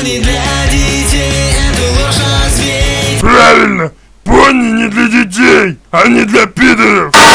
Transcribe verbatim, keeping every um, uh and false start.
не для детей, эту ложь развей. Правильно, пони не для детей, а не для пидоров.